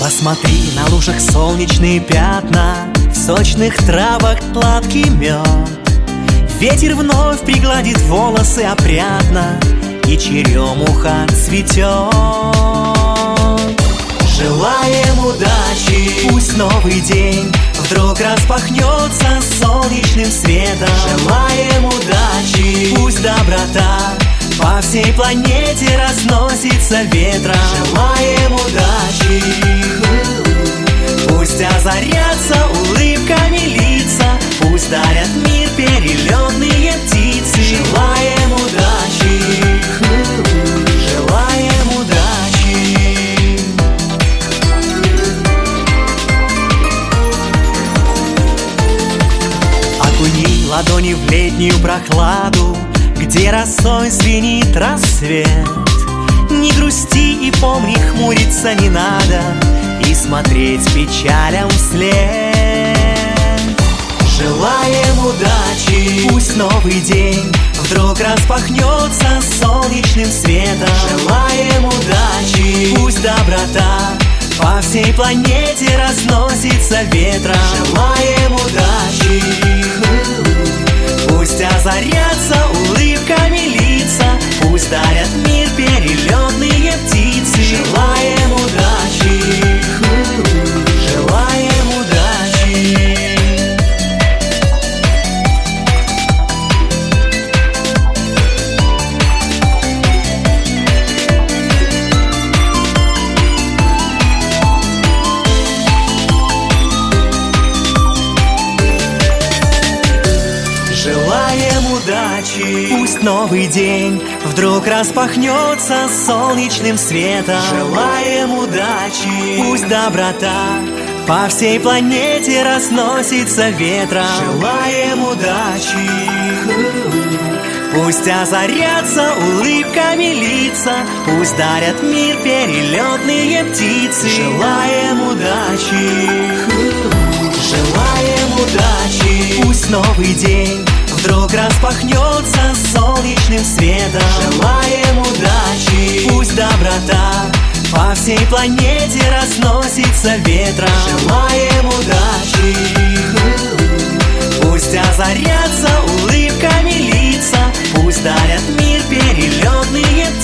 Посмотри, на лужах солнечные пятна, в сочных травах сладкий мед. Ветер вновь пригладит волосы опрятно, и черемуха цветет. Желаем удачи, пусть новый день вдруг распахнется солнечным светом. Желаем удачи, пусть доброта по всей планете разносится ветром. Желаем удачи, пусть озарятся улыбками лица, пусть дарят мир перелетные птицы. Желаем удачи, желаем удачи. Окуни ладони в летнюю прохладу, где росой звенит рассвет. Не грусти и помни, хмуриться не надо и смотреть печалям вслед. Желаем удачи, пусть новый день вдруг распахнется солнечным светом. Желаем удачи, пусть доброта по всей планете разносится ветром. Желаем удачи, пусть озарятся улыбками лица, пусть дарят мир перелетные птицы. Желаем удачи, желаем удачи. Желаем удачи, пусть новый день вдруг распахнется солнечным светом. Желаем удачи, пусть доброта по всей планете разносится ветром. Желаем удачи, пусть озарятся улыбками лица, пусть дарят мир перелетные птицы. Желаем удачи, желаем удачи, пусть новый день вдруг распахнется солнечным светом. Желаем удачи, пусть доброта по всей планете разносится ветром. Желаем удачи, пусть озарятся улыбками лица, пусть дарят мир перелетные птицы.